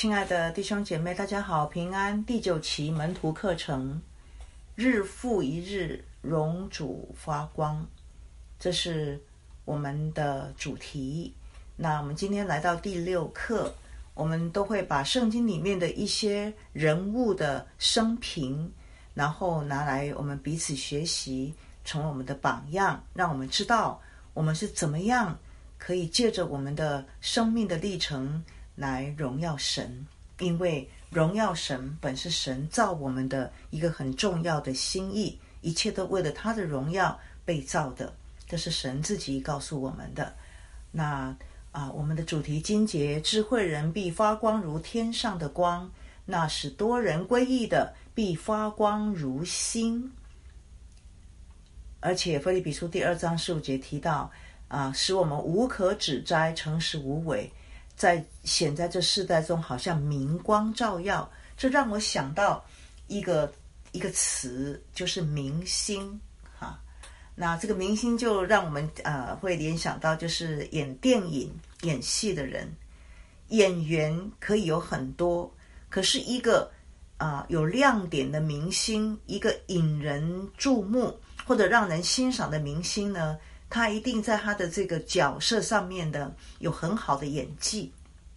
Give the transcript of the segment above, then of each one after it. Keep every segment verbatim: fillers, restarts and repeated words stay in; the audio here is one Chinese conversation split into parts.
亲爱的弟兄姐妹，大家好，平安。第九期门徒课程，日复一日，荣主发光，这是我们的主题。那我们今天来到第六课，我们都会把圣经里面的一些人物的生平，然后拿来我们彼此学习，成为我们的榜样，让我们知道我们是怎么样可以借着我们的生命的历程来荣耀神。因为荣耀神本是神造我们的一个很重要的心意，一切都为了他的荣耀被造的，这是神自己告诉我们的。那啊，我们的主题经节，智慧人必发光如天上的光，那使多人归义的必发光如星。而且腓立比书第二章十五节提到啊，使我们无可指摘，诚实无伪，在显在这世代中好像明光照耀。这让我想到一个一个词，就是明星哈。那这个明星就让我们呃会联想到，就是演电影演戏的人，演员可以有很多，可是一个啊、呃、有亮点的明星，一个引人注目或者让人欣赏的明星呢，他一定在他的这个角色上面的有很好的演技。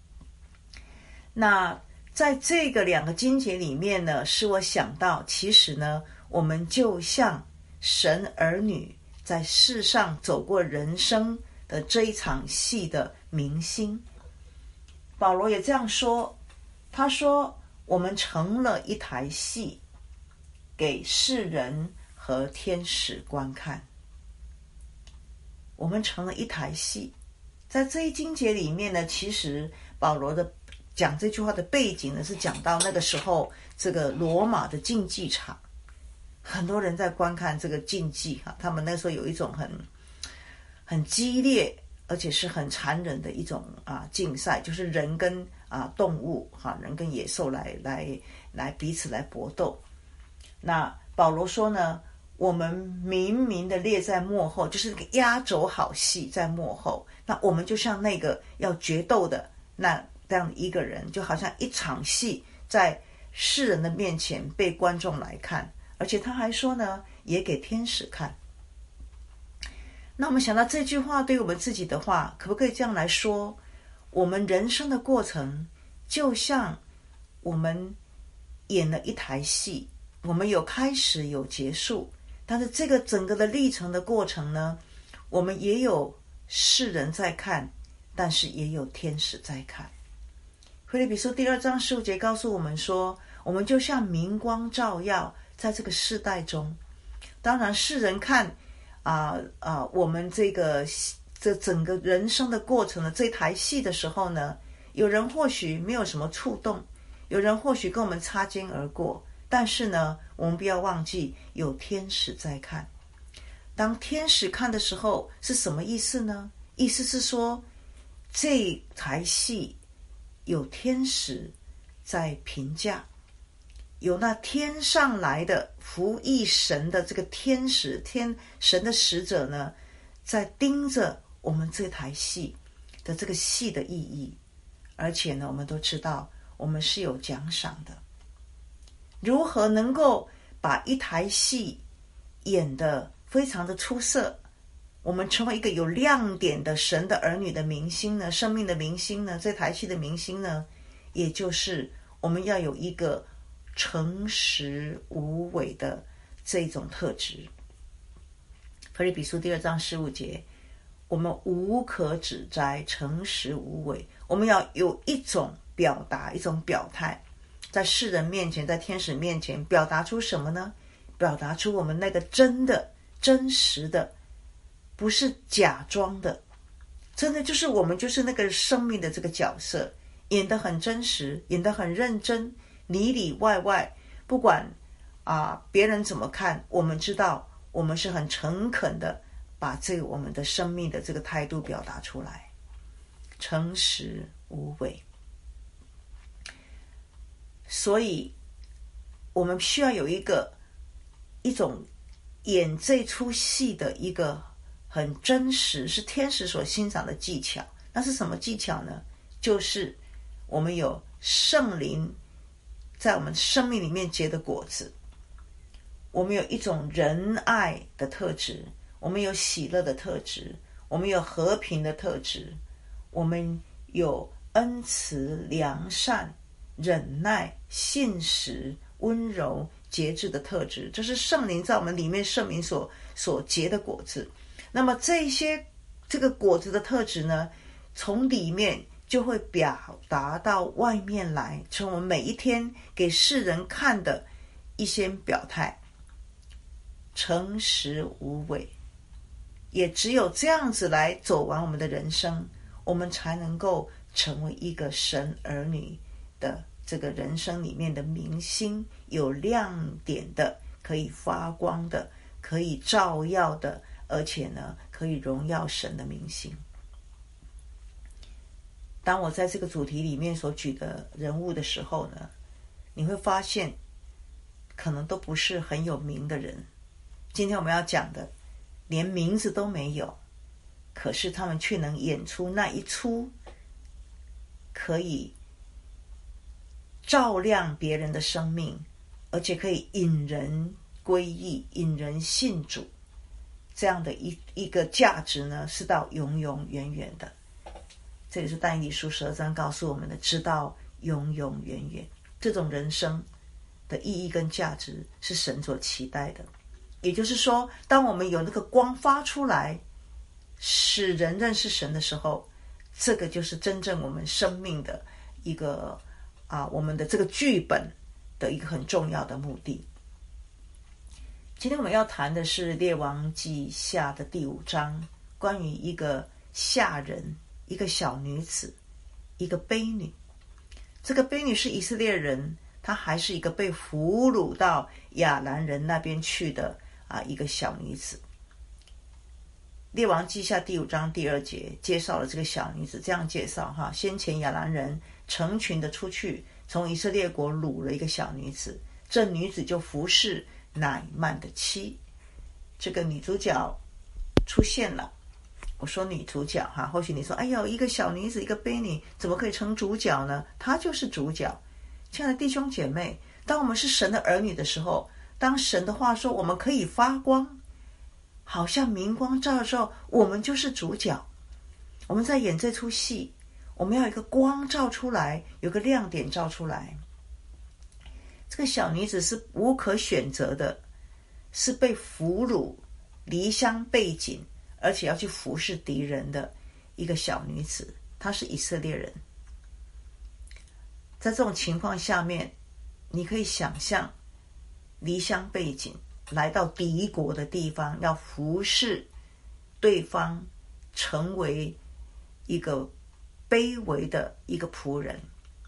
那在这个两个经节里面呢，使我想到，其实呢，我们就像神儿女在世上走过人生的这一场戏的明星。保罗也这样说，他说我们成了一台戏，给世人和天使观看。我们成了一台戏。在这一经节里面呢，其实保罗的讲这句话的背景呢，是讲到那个时候这个罗马的竞技场，很多人在观看这个竞技哈，他们那时候有一种很很激烈而且是很残忍的一种啊竞赛，就是人跟啊动物哈，人跟野兽来来来彼此来搏斗。那保罗说呢，我们明明的列在幕后，就是那个压轴好戏在幕后，那我们就像那个要决斗的那这样一个人，就好像一场戏在世人的面前被观众来看，而且他还说呢，也给天使看。那我们想到这句话对于我们自己的话，可不可以这样来说，我们人生的过程就像我们演了一台戏，我们有开始有结束，但是这个整个的历程的过程呢，我们也有世人在看，但是也有天使在看。腓立比书第二章十五节告诉我们说，我们就像明光照耀在这个世代中。当然世人看啊啊、呃呃、我们这个这整个人生的过程的这台戏的时候呢，有人或许没有什么触动，有人或许跟我们擦肩而过，但是呢，我们不要忘记有天使在看。当天使看的时候是什么意思呢？意思是说，这台戏有天使在评价，有那天上来的服役神的这个天使，天神的使者呢，在盯着我们这台戏的这个戏的意义。而且呢，我们都知道我们是有奖赏的。如何能够把一台戏演得非常的出色，我们成为一个有亮点的神的儿女的明星呢，生命的明星呢，这台戏的明星呢，也就是我们要有一个诚实无伪的这种特质。腓立比书第二章十五节，我们无可指摘，诚实无伪，我们要有一种表达，一种表态，在世人面前，在天使面前表达出什么呢？表达出我们那个真的真实的，不是假装的，真的就是我们就是那个生命的这个角色，演得很真实，演得很认真，里里外外，不管啊别人怎么看，我们知道我们是很诚恳的把这个我们的生命的这个态度表达出来，诚实无伪。所以我们需要有一个一种演这出戏的一个很真实，是天使所欣赏的技巧。那是什么技巧呢？就是我们有圣灵在我们生命里面结的果子。我们有一种仁爱的特质，我们有喜乐的特质，我们有和平的特质，我们有恩慈、良善、忍耐、信实、温柔、节制的特质。这是圣灵在我们里面圣灵所所结的果子。那么这些这个果子的特质呢，从里面就会表达到外面来，从我们每一天给世人看的一些表态。诚实无伪，也只有这样子来走完我们的人生，我们才能够成为一个神儿女的这个人生里面的明星，有亮点的，可以发光的，可以照耀的，而且呢可以荣耀神的明星。当我在这个主题里面所举的人物的时候呢，你会发现可能都不是很有名的人。今天我们要讲的连名字都没有，可是他们却能演出那一出可以照亮别人的生命，而且可以引人归义、引人信主，这样的一一个价值呢，是到永永远远的。这里是但以理书十二章告诉我们的，直到永永远远。这种人生的意义跟价值是神所期待的。也就是说，当我们有那个光发出来，使人认识神的时候，这个就是真正我们生命的一个啊，我们的这个剧本的一个很重要的目的。今天我们要谈的是列王记下的第五章，关于一个下人，一个小女子，一个婢女。这个婢女是以色列人，她还是一个被俘虏到亚兰人那边去的啊，一个小女子。列王记下第五章第二节介绍了这个小女子，这样介绍哈：先前亚兰人成群的出去，从以色列国掳了一个小女子，这女子就服侍乃曼的妻。这个女主角出现了。我说女主角哈，或许你说，哎呦，一个小女子，一个婢女，怎么可以成主角呢？她就是主角。亲爱的弟兄姐妹，当我们是神的儿女的时候，当神的话说我们可以发光，好像明光照的时候，我们就是主角。我们在演这出戏，我们要有一个光照出来，有个亮点照出来。这个小女子是无可选择的，是被俘虏、离乡背井，而且要去服侍敌人的一个小女子。她是以色列人。在这种情况下面，你可以想象离乡背井来到敌国的地方，要服侍对方，成为一个卑微的一个仆人。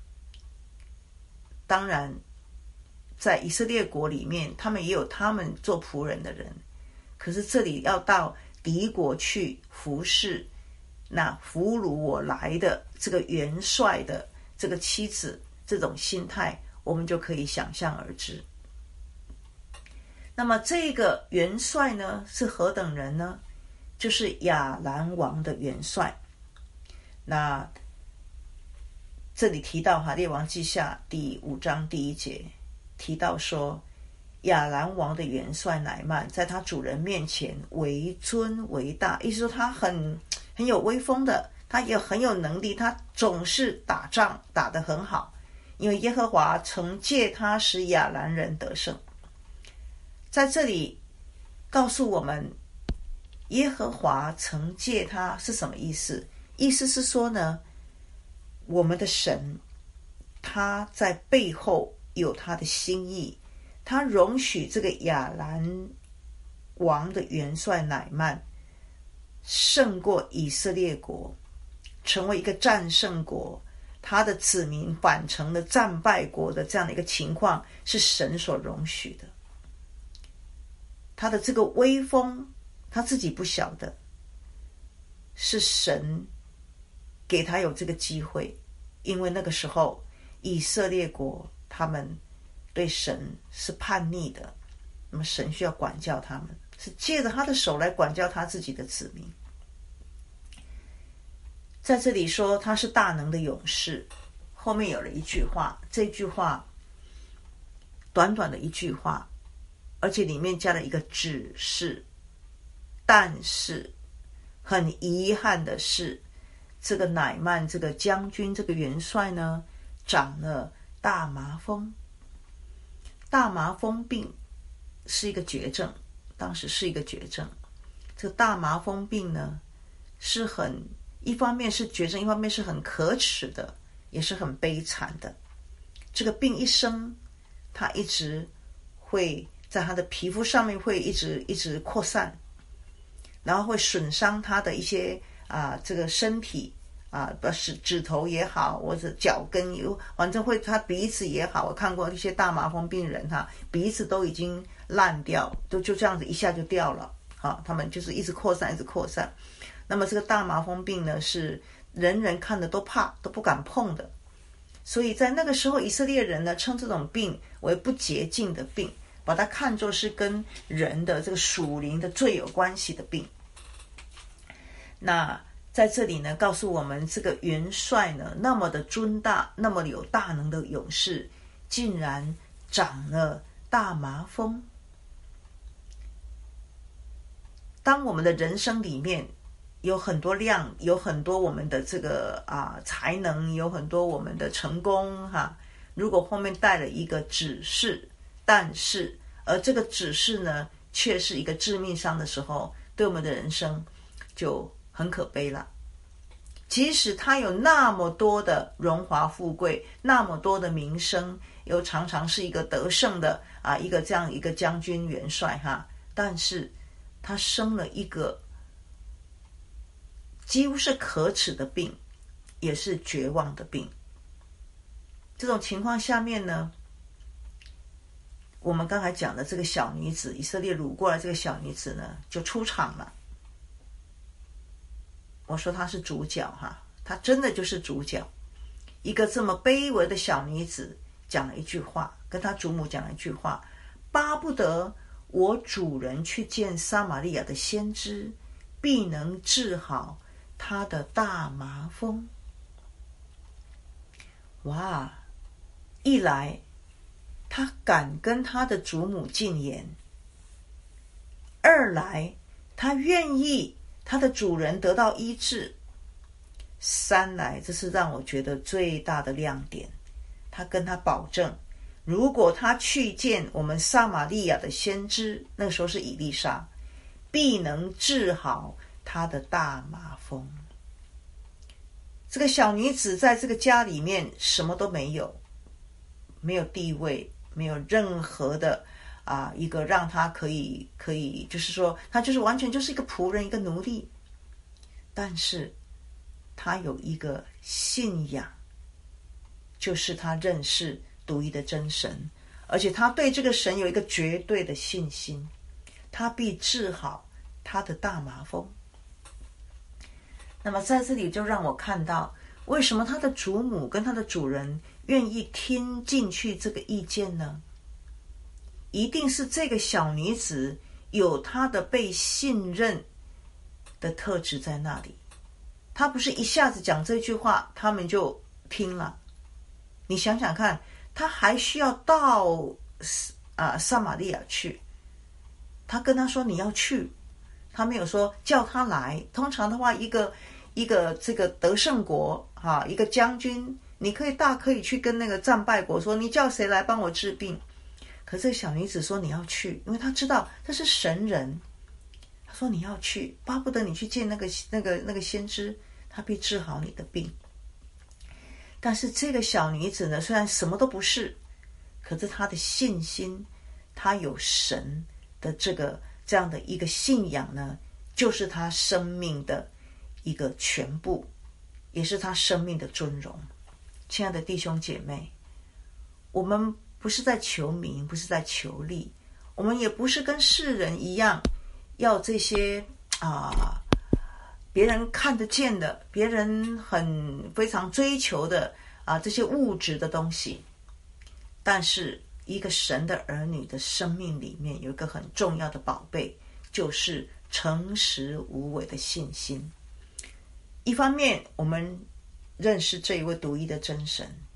当然在以色列国里面，他们也有他们做仆人的人，可是这里要到敌国去服侍那俘虏我来的这个元帅的这个妻子，这种心态我们就可以想象而知。那么这个元帅呢，是何等人呢？就是亚兰王的元帅。那这里提到哈，列王记下第五章第一节提到说，亚兰王的元帅乃曼在他主人面前为尊为大，意思说他很很有威风的，他也很有能力，他总是打仗打得很好，因为耶和华曾借他使亚兰人得胜。在这里告诉我们，耶和华曾借他是什么意思？意思是说呢，我们的神他在背后有他的心意，他容许这个亚兰王的元帅乃曼胜过以色列国，成为一个战胜国，他的子民反成了战败国的这样的一个情况，是神所容许的。他的这个威风他自己不晓得，是神给他有这个机会。因为那个时候以色列国他们对神是叛逆的，那么神需要管教他们，是借着他的手来管教他自己的子民。在这里说他是大能的勇士， 后面有了一句话，这句话短短的一句话，而且里面加了一个只是，但是很遗憾的是，这个乃曼这个将军这个元帅呢，长了大麻风。大麻风病是一个绝症，当时是一个绝症。这个大麻风病呢，是很一方面是绝症，一方面是很可耻的，也是很悲惨的。这个病一生，它一直会在他的皮肤上面会一直一直扩散，然后会损伤他的一些啊这个身体啊，不是指头也好，或者脚跟有，反正会他鼻子也好，我看过一些大麻风病人哈，鼻子都已经烂掉，都就这样子一下就掉了。好，他们就是一直扩散，一直扩散。那么这个大麻风病呢，是人人看的都怕，都不敢碰的。所以在那个时候，以色列人呢称这种病为不洁净的病，把它看作是跟人的这个属灵的最有关系的病。那在这里呢，告诉我们这个元帅呢，那么的尊大，那么有大能的勇士，竟然长了大麻风。当我们的人生里面有很多量，有很多我们的这个啊才能，有很多我们的成功哈、啊，如果后面带了一个只是，但是，而这个只是呢，却是一个致命伤的时候，对我们的人生就很可悲了。即使他有那么多的荣华富贵，那么多的名声，又常常是一个得胜的啊一个这样一个将军元帅哈，但是他生了一个几乎是可耻的病，也是绝望的病。这种情况下面呢，我们刚才讲的这个小女子，以色列掳过来这个小女子呢，就出场了。我说她是主角哈，她真的就是主角。一个这么卑微的小女子讲了一句话，跟她祖母讲了一句话，巴不得我主人去见撒玛利亚的先知，必能治好他的大麻风。哇，一来他敢跟他的祖母进言，二来他愿意他的主人得到医治，三来这是让我觉得最大的亮点，他跟他保证，如果他去见我们撒玛利亚的先知，那个时候是以利沙，必能治好他的大麻风。这个小女子在这个家里面什么都没有，没有地位，没有任何的啊一个让她可以可以就是说她就是完全就是一个仆人，一个奴隶。但是她有一个信仰，就是她认识独一的真神，而且她对这个神有一个绝对的信心，她必治好她的大麻风。那么在这里就让我看到，为什么他的祖母跟他的主人愿意听进去这个意见呢？一定是这个小女子有她的被信任的特质在那里。她不是一下子讲这句话他们就听了，你想想看，她还需要到啊撒玛利亚去，她跟他说你要去，他没有说叫他来。通常的话，一个一个这个得胜国哈，一个将军，你可以大可以去跟那个战败国说，你叫谁来帮我治病？可这小女子说你要去，因为她知道这是神人。她说你要去，巴不得你去见那个那个那个先知，他必治好你的病。但是这个小女子呢，虽然什么都不是，可是她的信心，她有神的这个这样的一个信仰呢，就是她生命的一个全部，也是她生命的尊荣。亲爱的弟兄姐妹，我们不是在求名，不是在求利，我们也不是跟世人一样要这些啊别人看得见的，别人很非常追求的啊这些物质的东西。但是一个神的儿女的生命里面有一个很重要的宝贝，就是诚实无伪的信心。一方面我们认识这一位独一的真神，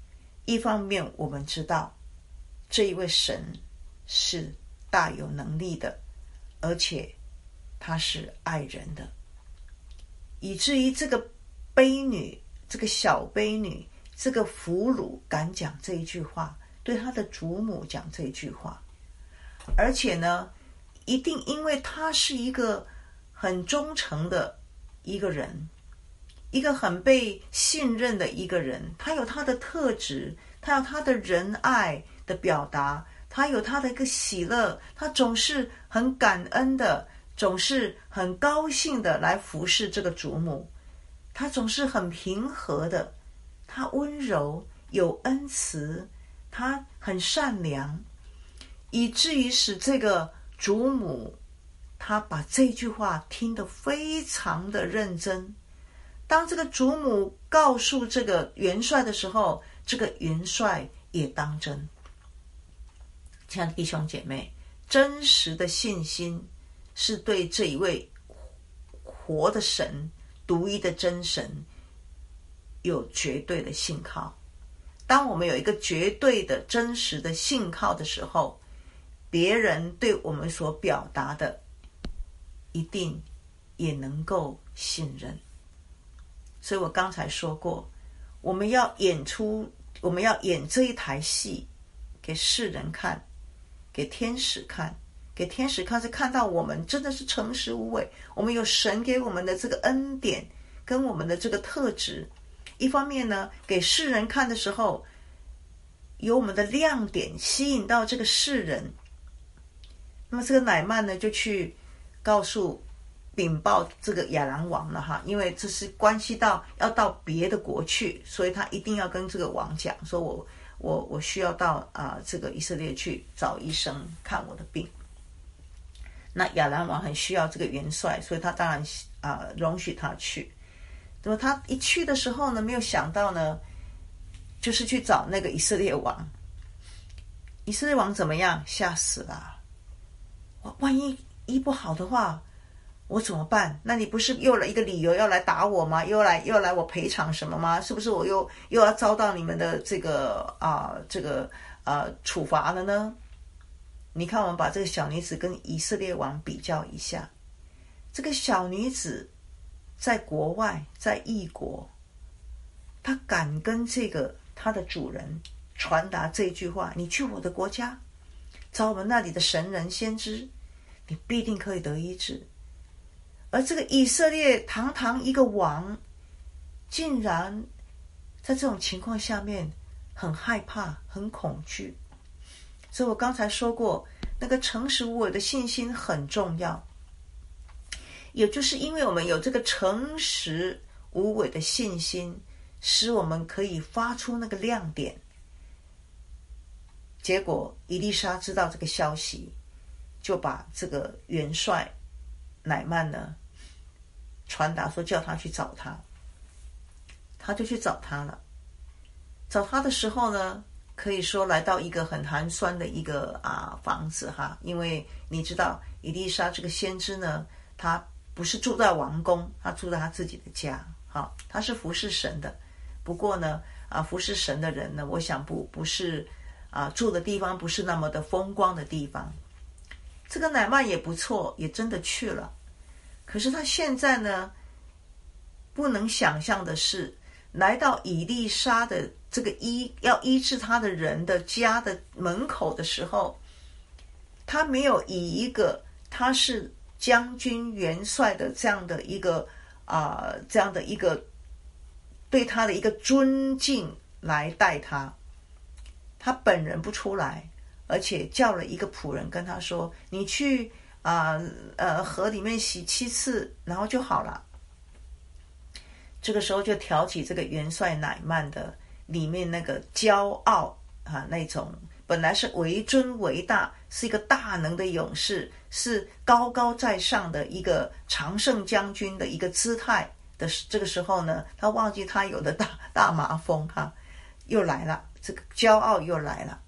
一方面我们知道这一位神是大有能力的，而且他是爱人的，以至于这个卑女，这个小卑女，这个俘虏敢讲这一句话，对他的祖母讲这一句话。而且呢，一定因为他是一个很忠诚的一个人，一个很被信任的一个人，他有他的特质，他有他的仁爱的表达，他有他的一个喜乐，他总是很感恩的，总是很高兴的来服侍这个祖母，他总是很平和的，他温柔有恩慈，他很善良，以至于使这个祖母他把这句话听得非常的认真。当这个祖母告诉这个元帅的时候，这个元帅也当真。亲爱的弟兄姐妹，真实的信心是对这一位活的神，独一的真神有绝对的信靠。当我们有一个绝对的真实的信靠的时候，别人对我们所表达的一定也能够信任。所以我刚才说过，我们要演出，我们要演这一台戏给世人看，给天使看。给天使看是看到我们真的是诚实无伪，我们有神给我们的这个恩典跟我们的这个特质。一方面呢，给世人看的时候，有我们的亮点吸引到这个世人。那么这个乃縵呢，就去告诉禀报这个亚兰王了哈，因为这是关系到要到别的国去，所以他一定要跟这个王讲，说我我我需要到啊、呃、这个以色列去找医生看我的病。那亚兰王很需要这个元帅，所以他当然啊、呃、容许他去。那么他一去的时候呢，没有想到呢，就是去找那个以色列王。以色列王怎么样？吓死了！万一医不好的话，我怎么办？那你不是又来一个理由要来打我吗？又来又来我赔偿什么吗？是不是我又又要遭到你们的这个啊、呃、这个啊、呃、处罚了呢？你看，我们把这个小女子跟以色列王比较一下。这个小女子在国外，在异国，她敢跟这个她的主人传达这句话：你去我的国家，找我们那里的神人先知，你必定可以得医治。而这个以色列堂堂一个王，竟然在这种情况下面很害怕，很恐惧。所以我刚才说过，那个诚实无伪的信心很重要。也就是因为我们有这个诚实无伪的信心，使我们可以发出那个亮点。结果以利沙知道这个消息，就把这个元帅乃縵呢传达说叫他去找他。他就去找他了。找他的时候呢，可以说来到一个很寒酸的一个啊房子哈，因为你知道以利沙这个先知呢，他不是住在王宫，他住在他自己的家，哈，他是服侍神的。不过呢，啊，服侍神的人呢，我想不不是啊住的地方不是那么的风光的地方。这个乃縵也不错，也真的去了。可是他现在呢，不能想象的是，来到以利沙的这个医要医治他的人的家的门口的时候，他没有以一个他是将军元帅的这样的一个啊、呃、这样的一个对他的一个尊敬来待他。他本人不出来，而且叫了一个仆人跟他说：“你去啊 呃, 呃河里面洗七次，然后就好了。”这个时候就挑起这个元帅乃縵的里面那个骄傲啊，那种本来是为尊为大，是一个大能的勇士，是高高在上的一个常胜将军的一个姿态的这个时候呢，他忘记他有的大大麻风哈、啊，又来了，这个骄傲又来了。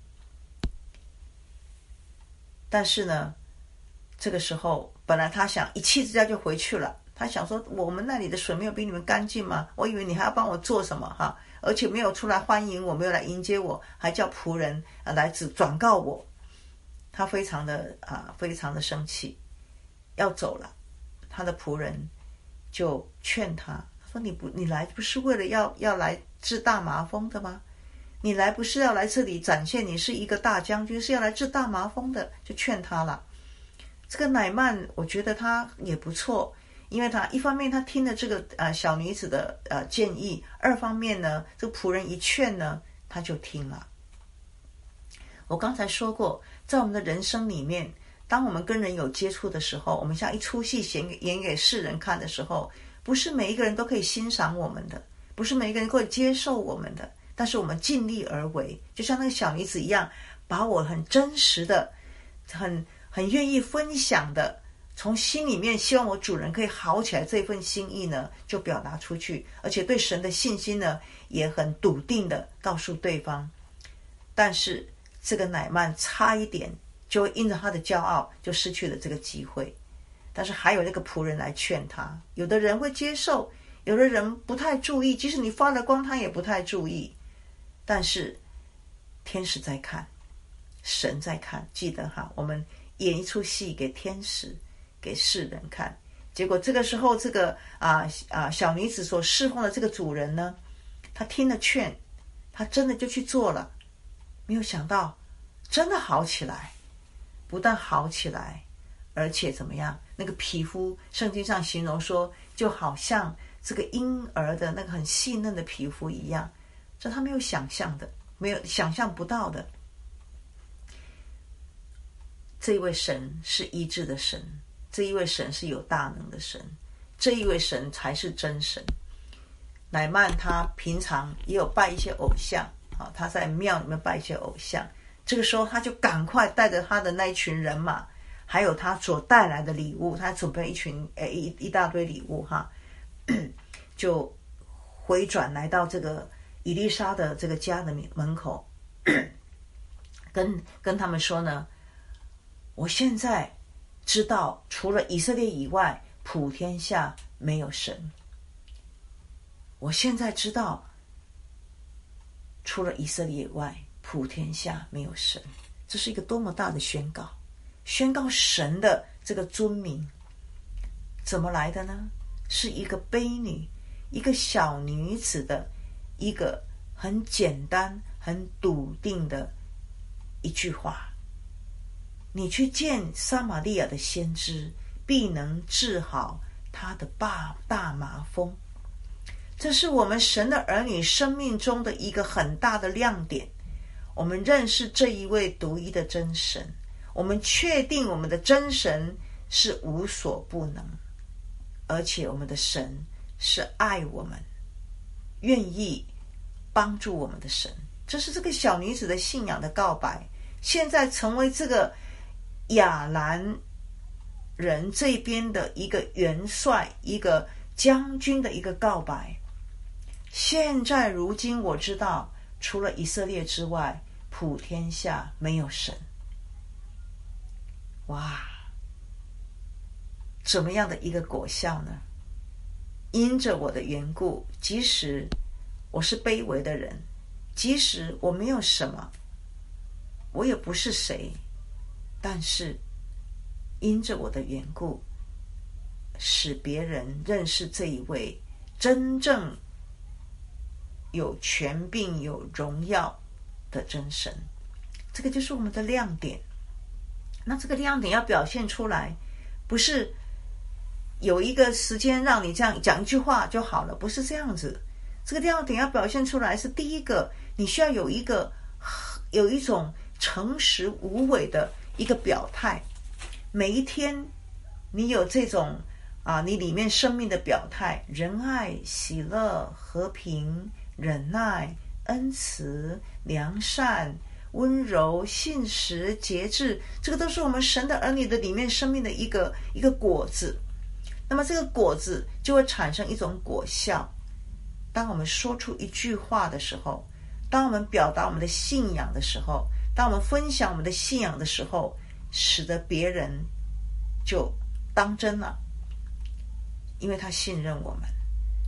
但是呢，这个时候本来他想一气之下就回去了，他想说我们那里的水没有比你们干净吗？我以为你还要帮我做什么哈， 而且没有出来欢迎我，没有来迎接我，还叫仆人啊来转告我。他非常的啊，非常的生气，要走了。他的仆人就劝他，他说：“你不，你来不是为了要要来治大麻风的吗？你来不是要来这里展现你是一个大将军，是要来治大麻风的。”就劝他了。这个乃曼，我觉得他也不错，因为他一方面他听了这个呃小女子的呃建议，二方面呢，这个仆人一劝呢，他就听了。我刚才说过，在我们的人生里面，当我们跟人有接触的时候，我们像一出戏演给演给世人看的时候，不是每一个人都可以欣赏我们的，不是每一个人都可以接受我们的，但是我们尽力而为，就像那个小女子一样，把我很真实的、很很愿意分享的，从心里面希望我主人可以好起来这份心意呢，就表达出去，而且对神的信心呢，也很笃定的告诉对方。但是这个乃曼差一点就会因着他的骄傲就失去了这个机会。但是还有那个仆人来劝他，有的人会接受，有的人不太注意，即使你发了光他也不太注意。但是天使在看，神在看，记得哈，我们演一出戏给天使给世人看。结果这个时候这个啊啊小女子所侍奉的这个主人呢，他听了劝，他真的就去做了，没有想到真的好起来，不但好起来，而且怎么样，那个皮肤圣经上形容说就好像这个婴儿的那个很细嫩的皮肤一样，这他没有想象的，没有想象不到的。这一位神是医治的神，这一位神是有大能的神，这一位神才是真神。乃曼他平常也有拜一些偶像，他在庙里面拜一些偶像，这个时候他就赶快带着他的那一群人马，还有他所带来的礼物，他准备一群诶一一大堆礼物哈，就回转来到这个以利沙的这个家的门口，跟跟他们说呢，我现在知道除了以色列以外，普天下没有神。我现在知道除了以色列以外，普天下没有神。这是一个多么大的宣告，宣告神的这个尊名。怎么来的呢？是一个卑女，一个小女子的一个很简单很笃定的一句话，你去见撒玛利亚的先知，必能治好他的大麻风。这是我们神的儿女生命中的一个很大的亮点。我们认识这一位独一的真神，我们确定我们的真神是无所不能，而且我们的神是爱我们，愿意帮助我们的神。这是这个小女子的信仰的告白，现在成为这个亚兰人这边的一个元帅，一个将军的一个告白。现在如今我知道，除了以色列之外，普天下没有神。哇，怎么样的一个果效呢？因着我的缘故，即使我是卑微的人，即使我没有什么，我也不是谁，但是因着我的缘故，使别人认识这一位真正有权柄有荣耀的真神。这个就是我们的亮点。那这个亮点要表现出来，不是有一个时间让你这样讲一句话就好了，不是这样子。这个亮点要表现出来，是第一个，你需要有一个有一种诚实无伪的一个表态。每一天你有这种啊，你里面生命的表态，仁爱、喜乐、和平、忍耐、恩慈、良善、温柔、信实、节制，这个都是我们神的儿女的里面生命的一个一个果子。那么这个果子就会产生一种果效。当我们说出一句话的时候，当我们表达我们的信仰的时候，当我们分享我们的信仰的时候，使得别人就当真了，因为他信任我们。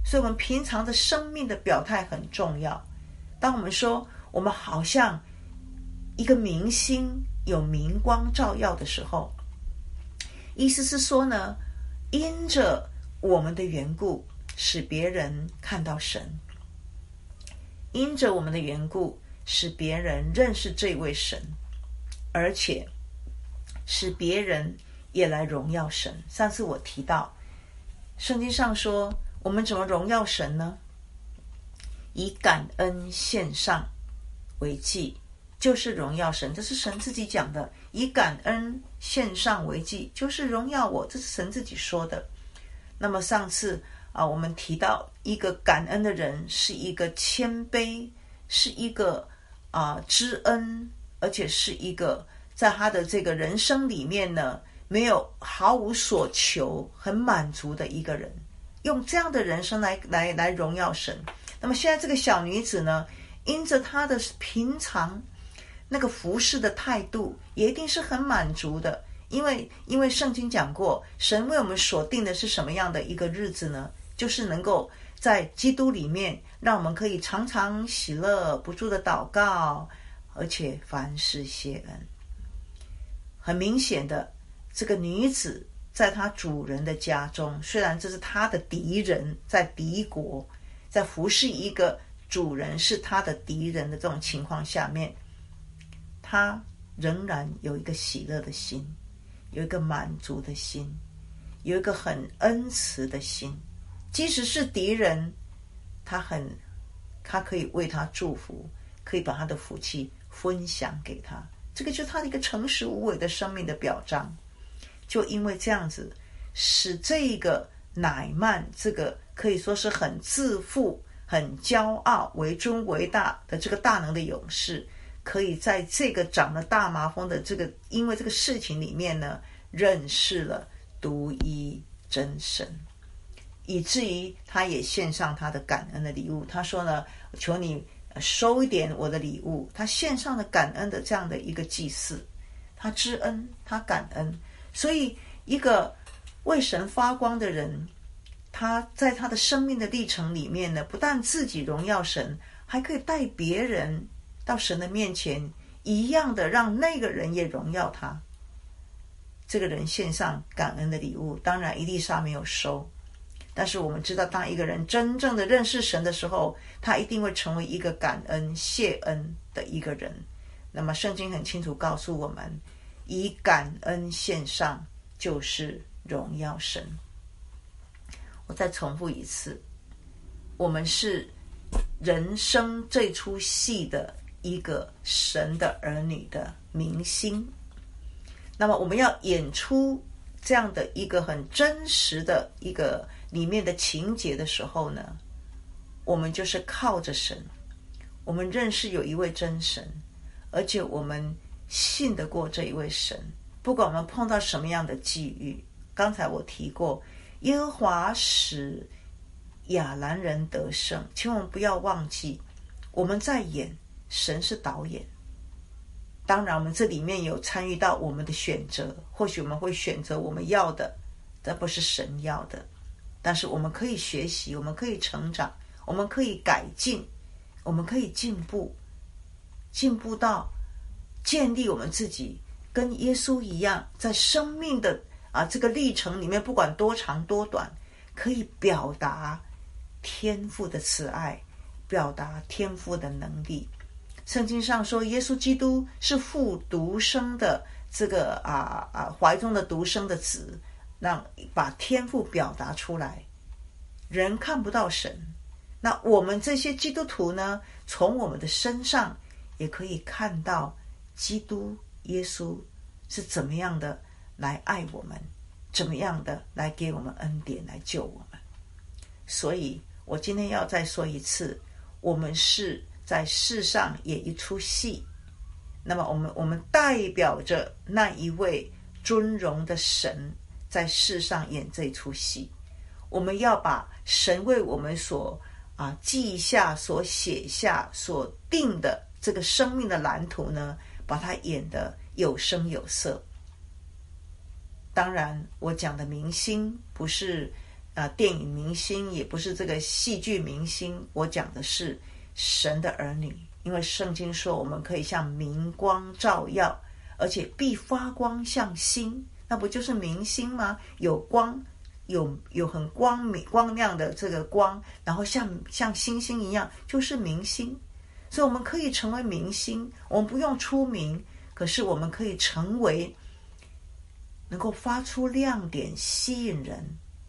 所以我们平常的生命的表态很重要。当我们说我们好像一个明星有明光照耀的时候，意思是说呢，因着我们的缘故使别人看到神，因着我们的缘故使别人认识这位神，而且使别人也来荣耀神。上次我提到圣经上说我们怎么荣耀神呢？以感恩献上为祭，就是荣耀神。这是神自己讲的，以感恩献上为祭，就是荣耀我，这是神自己说的。那么上次啊，我们提到一个感恩的人是一个谦卑，是一个啊知恩，而且是一个在他的这个人生里面呢，没有毫无所求，很满足的一个人，用这样的人生来来来荣耀神。那么现在这个小女子呢，因着她的平常那个服侍的态度，也一定是很满足的。因为因为圣经讲过，神为我们所定的是什么样的一个日子呢？就是能够在基督里面，让我们可以常常喜乐，不住的祷告，而且凡事谢恩。很明显的，这个女子在她主人的家中，虽然这是她的敌人，在敌国，在服侍一个主人是她的敌人的这种情况下面，她仍然有一个喜乐的心，有一个满足的心，有一个很恩慈的心。即使是敌人，他很他可以为他祝福，可以把他的福气分享给他，这个就是他的一个诚实无伪的生命的表彰。就因为这样子，使这个乃縵，这个可以说是很自负、很骄傲、为尊为大的这个大能的勇士，可以在这个长了大麻风的这个因为这个事情里面呢，认识了独一真神，以至于他也献上他的感恩的礼物。他说呢，求你收一点我的礼物。他献上了感恩的这样的一个祭祀，他知恩，他感恩。所以一个为神发光的人，他在他的生命的历程里面呢，不但自己荣耀神，还可以带别人到神的面前，一样的让那个人也荣耀他。这个人献上感恩的礼物，当然伊丽莎没有收，但是我们知道，当一个人真正的认识神的时候，他一定会成为一个感恩谢恩的一个人。那么圣经很清楚告诉我们，以感恩献上就是荣耀神。我再重复一次，我们是人生这出戏的一个神的儿女的明星。那么我们要演出这样的一个很真实的一个里面的情节的时候呢，我们就是靠着神，我们认识有一位真神，而且我们信得过这一位神。不管我们碰到什么样的际遇，刚才我提过，耶和华使亚兰人得胜，千万不要忘记，我们在演，神是导演。当然我们这里面有参与到我们的选择，或许我们会选择我们要的，但不是神要的。但是我们可以学习，我们可以成长，我们可以改进，我们可以进步，进步到建立我们自己跟耶稣一样，在生命的啊这个历程里面，不管多长多短，可以表达天父的慈爱，表达天父的能力。圣经上说，耶稣基督是父独生的这个啊啊怀中的独生的子，让把天父表达出来。人看不到神，那我们这些基督徒呢，从我们的身上也可以看到基督耶稣是怎么样的来爱我们，怎么样的来给我们恩典，来救我们。所以我今天要再说一次，我们是在世上演一出戏，那么我们我们代表着那一位尊荣的神在世上演这出戏。我们要把神为我们所啊记下、所写下、所定的这个生命的蓝图呢，把它演得有声有色。当然我讲的明星不是呃电影明星，也不是这个戏剧明星，我讲的是神的儿女。因为圣经说我们可以像明光照耀，而且必发光像星，那不就是明星吗？有光，有有很光明光亮的这个光，然后像像星星一样，就是明星。所以我们可以成为明星，我们不用出名，可是我们可以成为能够发出亮点，吸引人，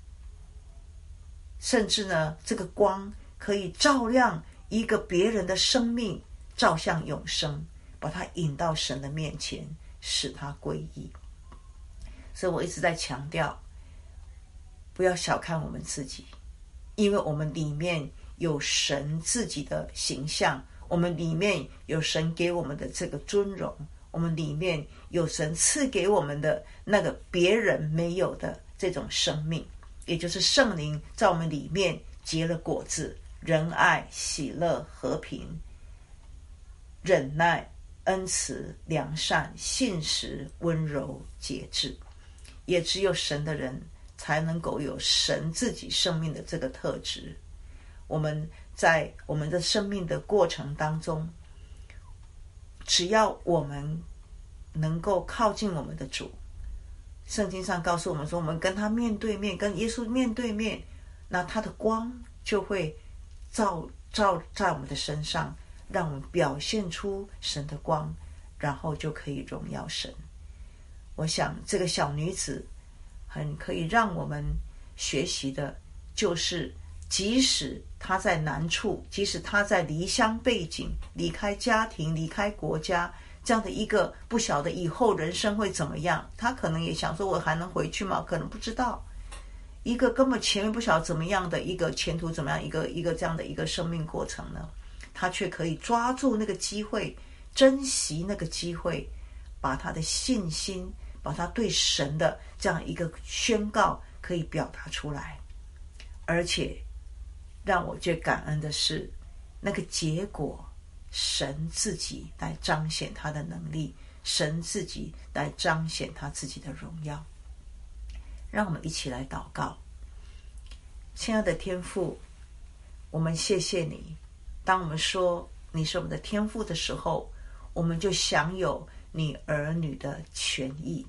甚至呢，这个光可以照亮一个别人的生命，照向永生，把他引到神的面前，使他归义。所以我一直在强调，不要小看我们自己，因为我们里面有神自己的形象，我们里面有神给我们的这个尊荣，我们里面有神赐给我们的那个别人没有的这种生命，也就是圣灵在我们里面结了果子，仁爱、喜乐、和平、忍耐、恩慈、良善、信实、温柔、节制。也只有神的人才能够有神自己生命的这个特质。我们在我们的生命的过程当中，只要我们能够靠近我们的主，圣经上告诉我们说，我们跟他面对面，跟耶稣面对面，那他的光就会照照在我们的身上，让我们表现出神的光，然后就可以荣耀神。我想这个小女子很可以让我们学习的，就是即使她在难处，即使她在离乡背井，离开家庭，离开国家，这样的一个不晓得以后人生会怎么样，她可能也想说，我还能回去吗？可能不知道。一个根本前面不晓得怎么样的一个前途，怎么样一个一个这样的一个生命过程呢，她却可以抓住那个机会，珍惜那个机会，把她的信心，把他对神的这样一个宣告可以表达出来。而且让我最感恩的是，那个结果神自己来彰显他的能力，神自己来彰显他自己的荣耀。让我们一起来祷告。亲爱的天父，我们谢谢你，当我们说你是我们的天父的时候，我们就享有你儿女的权益。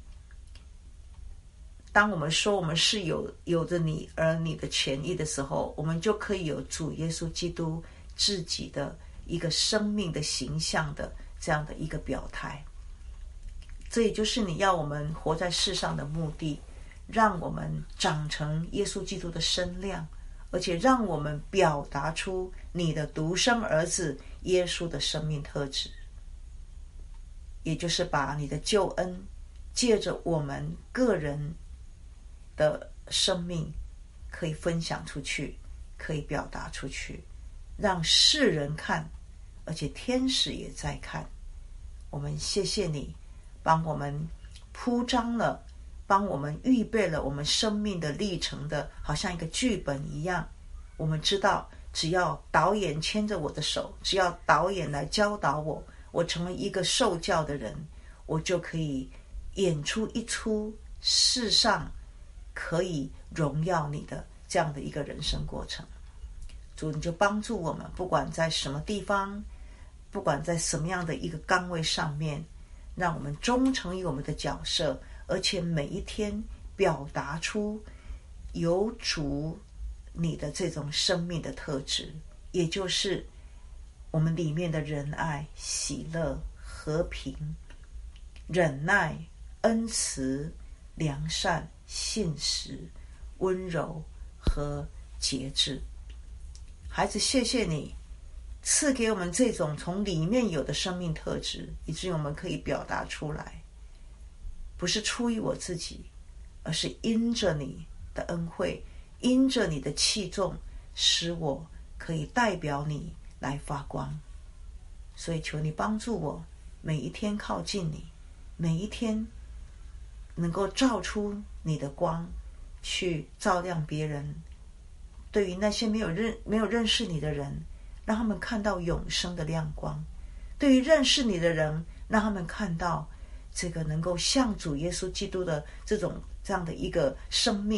当我们说我们是有有着你儿女的权益的时候，我们就可以有主耶稣基督自己的一个生命的形象的这样的一个表态。这也就是你要我们活在世上的目的，让我们长成耶稣基督的身量，而且让我们表达出你的独生儿子耶稣的生命特质，也就是把你的救恩借着我们个人的生命可以分享出去，可以表达出去，让世人看，而且天使也在看。我们谢谢你帮我们铺张了，帮我们预备了我们生命的历程的好像一个剧本一样。我们知道只要导演牵着我的手，只要导演来教导我，我成为一个受教的人，我就可以演出一出世上可以荣耀你的这样的一个人生过程。主，你就帮助我们，不管在什么地方，不管在什么样的一个岗位上面，让我们忠诚于我们的角色，而且每一天表达出有主你的这种生命的特质，也就是我们里面的仁爱、喜乐、和平、忍耐、恩慈、良善、信实、温柔和节制。孩子，谢谢你赐给我们这种从里面有的生命特质，以至于我们可以表达出来，不是出于我自己，而是因着你的恩惠，因着你的器重，使我可以代表你来发光。所以求你帮助我，每一天靠近你，每一天能够照出你的光，去照亮别人。对于那些没有认没有认识你的人，让他们看到永生的亮光；对于认识你的人，让他们看到这个能够像主耶稣基督的这种这样的一个生命，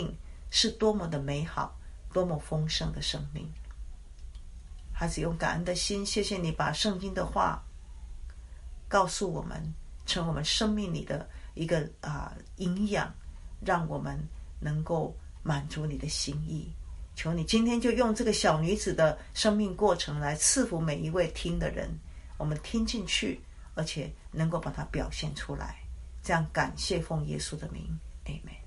是多么的美好，多么丰盛的生命。孩子，用感恩的心，谢谢你把圣经的话告诉我们，成我们生命里的一个啊、呃、营养，让我们能够满足你的心意。求你今天就用这个小女子的生命过程来赐福每一位听的人，我们听进去，而且能够把它表现出来，这样感谢奉耶稣的名，阿们。